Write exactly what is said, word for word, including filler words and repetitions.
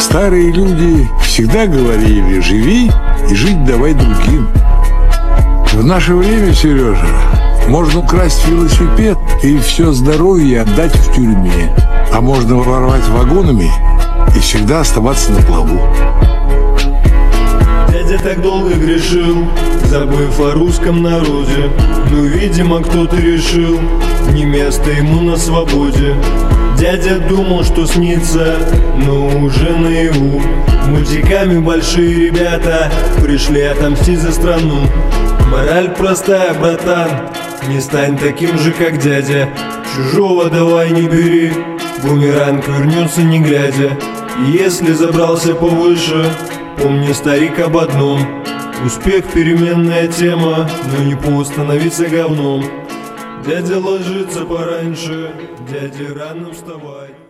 Старые люди всегда говорили: живи и жить давай другим. В наше время, Сережа, можно украсть велосипед и все здоровье отдать в тюрьме, а можно воровать вагонами и всегда оставаться на плаву. Дядя так долго грешил, забыв о русском народе, но, видимо, кто-то решил, не место ему на свободе. Дядя думал, что снится, но уже наяву. Мультиками большие ребята пришли отомстить за страну. Мораль простая, братан, не стань таким же, как дядя. Чужого давай не бери, бумеранг вернется не глядя. И если забрался повыше, помни, старик, об одном: успех — переменная тема, но не повод становиться говном. Дядя ложится пораньше, дядя рано вставай.